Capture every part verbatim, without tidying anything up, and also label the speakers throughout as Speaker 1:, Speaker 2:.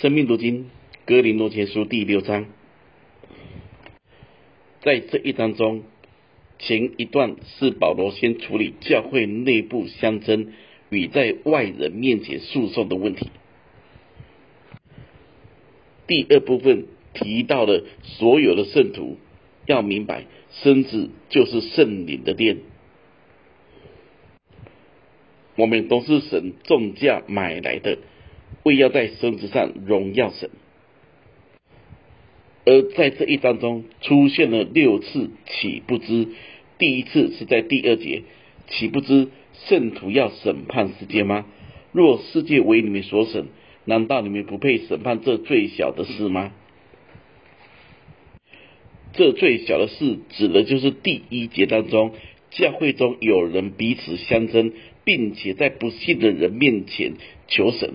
Speaker 1: 生命读经哥林多前书第六章，在这一章中，前一段是保罗先处理教会内部相争与在外人面前诉讼的问题。第二部分提到了所有的圣徒要明白，身子就是圣灵的殿，我们都是神重价买来的，为要在身子上荣耀神。而在这一章中出现了六次岂不知，第一次是在第二节，岂不知圣徒要审判世界吗？若世界为你们所审，难道你们不配审判这最小的事吗？这最小的事指的就是第一节当中，教会中有人彼此相争，并且在不信的人面前求审。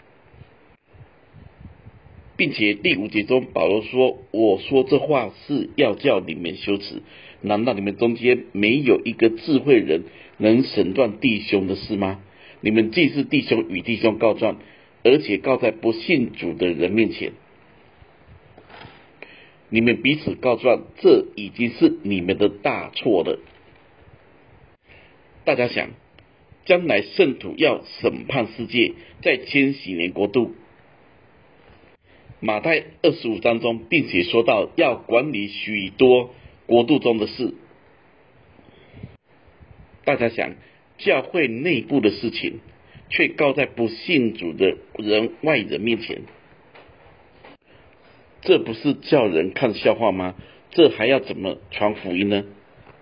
Speaker 1: 并且第五节中保罗说，我说这话是要叫你们羞耻，难道你们中间没有一个智慧人能审断弟兄的事吗？你们既是弟兄与弟兄告状，而且告在不信主的人面前，你们彼此告状，这已经是你们的大错了。大家想，将来圣徒要审判世界，在千禧年国度，马太二十五章中并且说到要管理许多国度中的事。大家想，教会内部的事情却告在不信主的人外人面前，这不是叫人看笑话吗？这还要怎么传福音呢？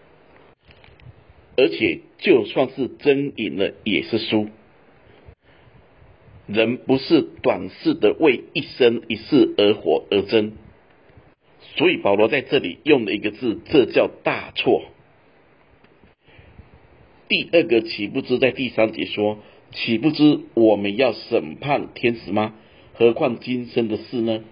Speaker 1: 而且就算是真赢了也是输。人不是短视的为一生一世而活而争，所以保罗在这里用了一个字，这叫大错。第二个岂不知在第三节说，岂不知我们要审判天使吗？何况今生的事呢？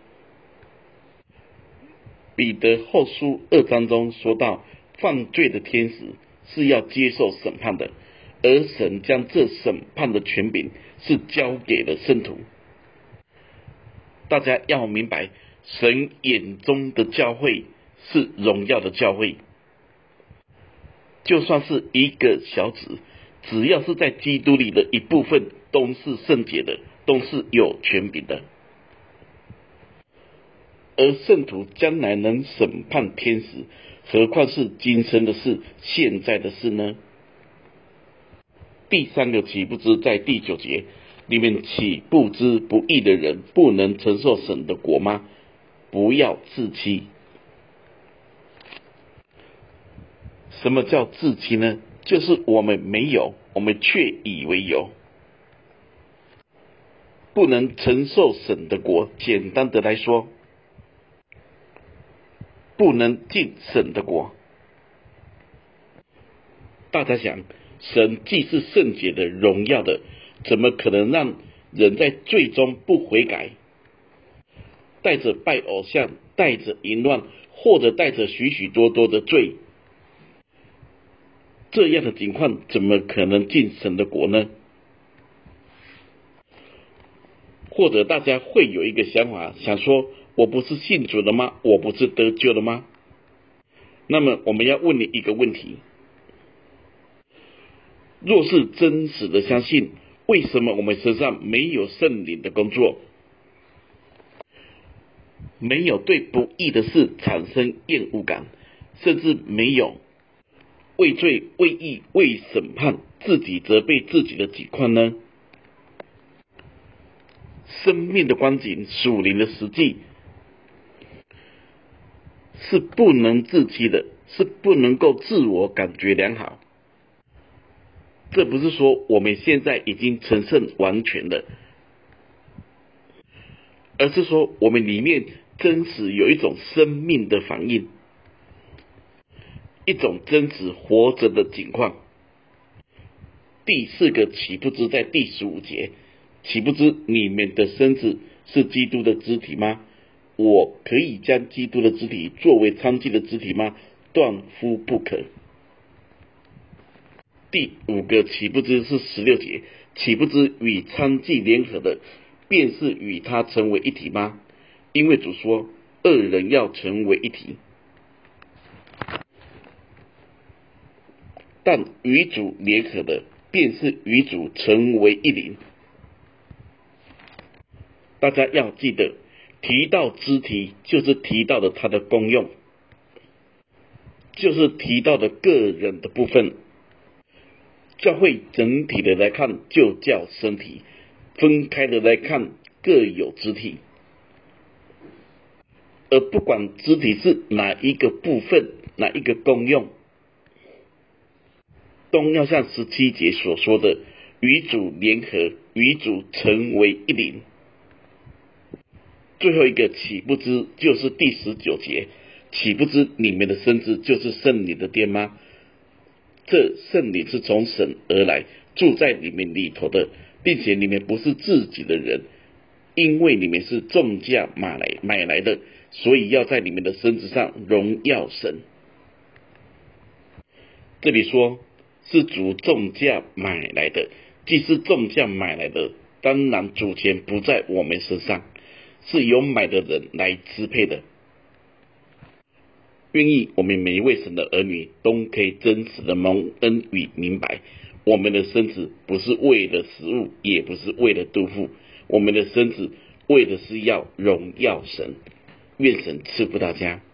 Speaker 1: 彼得后书二章中说到，犯罪的天使是要接受审判的，而神将这审判的权柄是交给了圣徒。大家要明白，神眼中的教会是荣耀的教会，就算是一个小子，只要是在基督里的一部分，都是圣洁的，都是有权柄的。而圣徒将来能审判天使，何况是今生的事，现在的事呢？第三个岂不知在第九节，你们岂不知不义的人不能承受神的国吗？不要自欺。什么叫自欺呢？就是我们没有，我们却以为有。不能承受神的国，简单的来说，不能进神的国。大家想，神既是圣洁的、荣耀的，怎么可能让人在最终不悔改，带着拜偶像，带着淫乱，或者带着许许多多的罪，这样的情况怎么可能进神的国呢？或者大家会有一个想法，想说，我不是信主了吗？我不是得救了吗？那么我们要问你一个问题，若是真实的相信，为什么我们身上没有圣灵的工作，没有对不义的事产生厌恶感，甚至没有为罪、为义、为审判自己责备自己的情况呢？生命的光景、属灵的实际是不能自欺的，是不能够自我感觉良好。这不是说我们现在已经成圣完全了，而是说我们里面真实有一种生命的反应，一种真实活着的情况。第四个岂不知在第十五节，岂不知你们的身子是基督的肢体吗？我可以将基督的肢体作为娼妓的肢体吗？断乎不可。第五个岂不知是十六节，岂不知与娼妓联合的， 便是与他成为一体吗？因为主说二人要成为一体。但与主联合的，便是与主成为一灵。大家要记得，提到肢体，就是提到的它的功用，就是提到的个人的部分。教会整体的来看，就叫身体；分开的来看，各有肢体。而不管肢体是哪一个部分，哪一个功用，都要像十七节所说的，与主联合，与主成为一灵。最后一个岂不知就是第十九节，岂不知你们的身子就是圣灵的殿吗？这圣灵是从神而来，住在你们里头的，并且你们不是自己的人，因为你们是重价买来买来的，所以要在你们的身子上荣耀神。这里说是主重价买来的，既是重价买来的，当然主权不在我们身上，是由买的人来支配的。愿意我们每一位神的儿女都可以真实的蒙恩与明白，我们的身子不是为了食物，也不是为了肚腹，我们的身子为的是要荣耀神。愿神赐福大家。